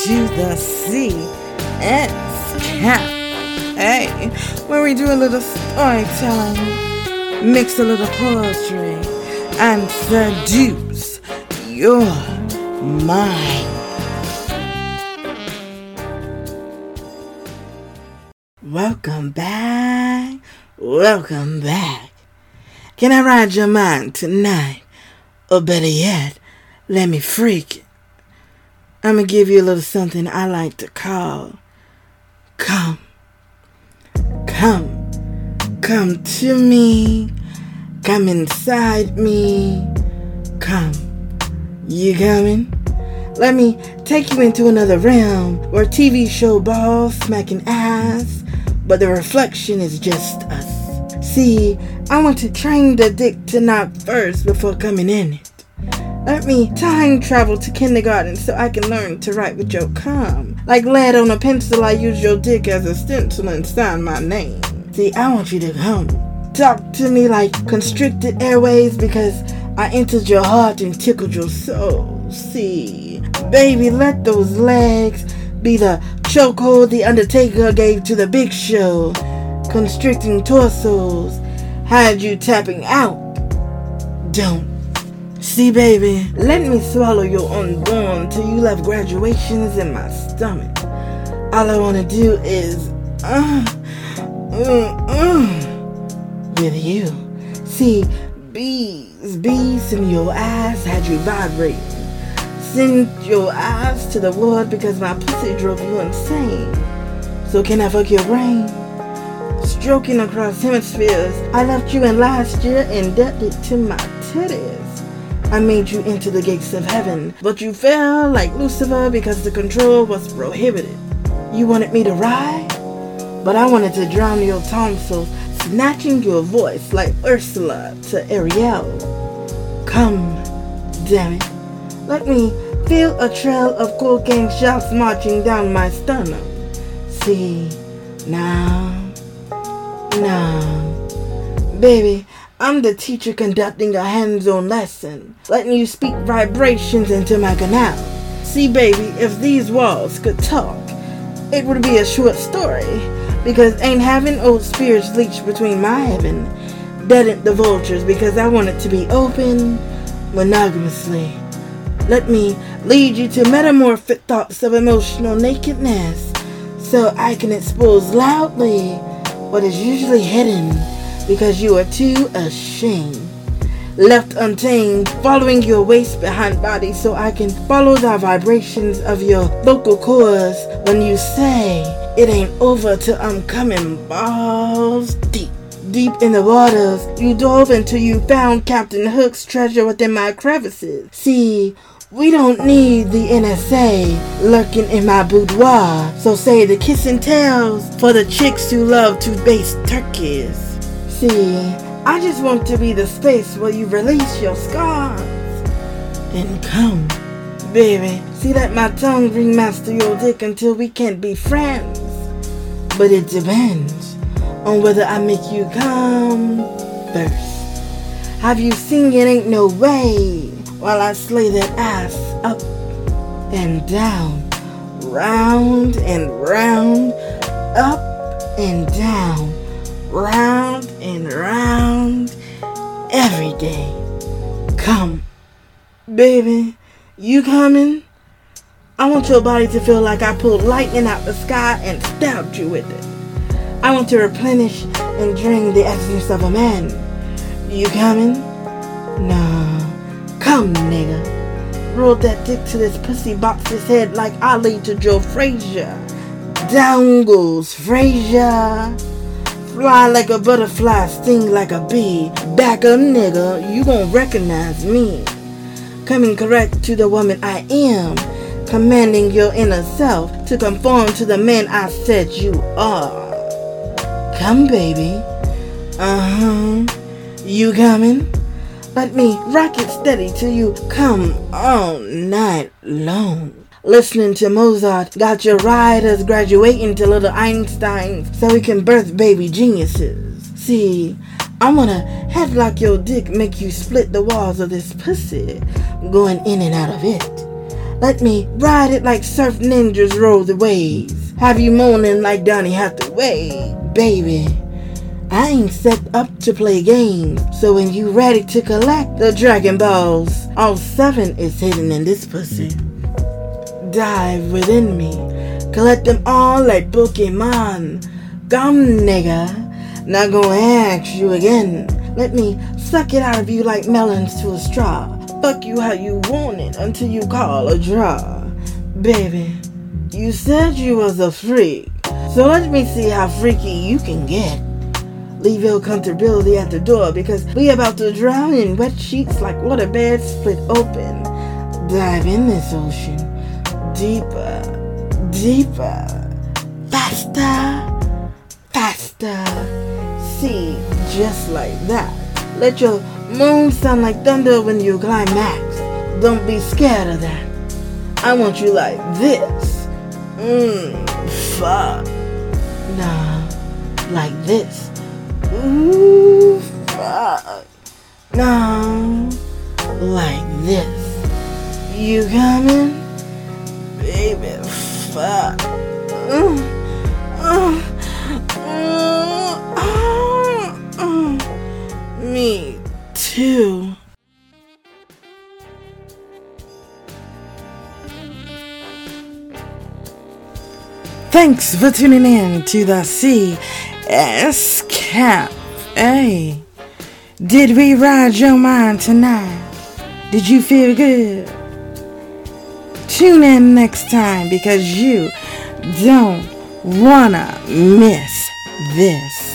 to the CS Cafe, where we do a little storytelling, mix a little poetry, and seduce your mind. Welcome back. Welcome back. Can I ride your mind tonight? Or better yet, let me freak it. I'm going to give you a little something I like to call come. Come to me. Come inside me. Come. You coming? Let me take you into another realm where TV show balls smacking ass, but the reflection is just us. See, I want to train the dick to knock first before coming in it. Let me time travel to kindergarten so I can learn to write with your cum. Like lead on a pencil, I use your dick as a stencil and sign my name. See, I want you to come. Talk to me like constricted airways because I entered your heart and tickled your soul. See, baby, let those legs be the chokehold the Undertaker gave to the Big Show. Constricting torsos had you tapping out. Don't. See, baby, let me swallow your unborn till you left graduations in my stomach. All I want to do is, with you. See, bees in your eyes had you vibrating. Send your eyes to the Lord because my pussy drove you insane. So can I fuck your brain? Stroking across hemispheres, I left you in last year indebted to my titties. I made you into the gates of heaven, but you fell like Lucifer because the control was prohibited. You wanted me to ride, but I wanted to drown your tonsils, snatching your voice like Ursula to Ariel. Come, damn it. Let me feel a trail of cocaine shots marching down my sternum. See, now, baby, I'm the teacher conducting a hands-on lesson, letting you speak vibrations into my canal. See, baby, if these walls could talk, it would be a short story, because ain't having old spirits leech between my heaven deadened the vultures because I want it to be open monogamously. Let me lead you to metamorphic thoughts of emotional nakedness so I can expose loudly what is usually hidden because you are too ashamed. Left untamed, following your waist behind body so I can follow the vibrations of your vocal cords when you say it ain't over till I'm coming balls deep. Deep in the waters, you dove until you found Captain Hook's treasure within my crevices. See, we don't need the NSA lurking in my boudoir, so say the kiss and tells for the chicks who love to baste turkeys. See, I just want to be the space where you release your scars and come, baby. See, let my tongue ringmaster your dick until we can't be friends. But it depends on whether I make you come first. Have you seen It Ain't No Way while I slay that ass up and down, round and round, up and down, round and round, every day. Come, baby, you coming? I want your body to feel like I pulled lightning out the sky and stabbed you with it. I want to replenish and drain the essence of a man. You coming? Nah. Come, nigga. Roll that dick to this pussy box's head like Ali to Joe Frazier. Down goes Frazier. Fly like a butterfly, sting like a bee. Back up, nigga, you gon' recognize me. Coming correct to the woman I am. Commanding your inner self to conform to the man I said you are. Come, baby. You coming? Let me rock it steady till you come all night long. Listening to Mozart got your riders graduating to little Einsteins so we can birth baby geniuses. See, I wanna headlock your dick, make you split the walls of this pussy, going in and out of it. Let me ride it like surf ninjas roll the waves. Have you moaning like Donny Hathaway. Baby, I ain't set up to play games. So when you ready to collect the Dragon Balls, all 7 is hidden in this pussy. Dive within me, collect them all like Pokemon. Gum nigga, not gonna ask you again. Let me suck it out of you like melons to a straw. Fuck you how you want it until you call a draw. Baby, you said you was a freak, so let me see how freaky you can get. Leave your comfortability at the door because we about to drown in wet sheets like water beds split open. Dive in this ocean. Deeper, deeper, faster, faster. See, just like that. Let your moan sound like thunder when you climax. Don't be scared of that. I want you like this. Fuck. Nah, like this. Ooh, fuck. Nah, like this. You coming? Baby, fuck. Me too. Thanks for tuning in to the CS Cafe. Did we ride your mind tonight? Did you feel good? Tune in next time because you don't wanna miss this.